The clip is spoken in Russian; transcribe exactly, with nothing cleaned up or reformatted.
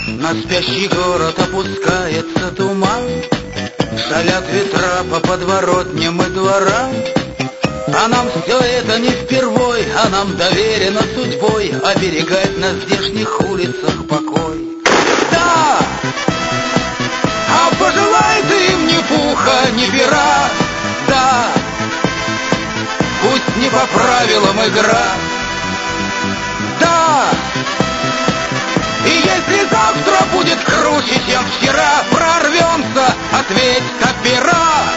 На спящий город опускается туман, шалят ветра по подворотням и дворам. А нам все это не впервой, а нам доверено судьбой оберегать на здешних улицах покой. Да! А пожелай ты им ни пуха, ни пера, да! Пусть не по правилам игра, да! И если завтра будет круче, чем вчера, прорвемся, ответь, как пера.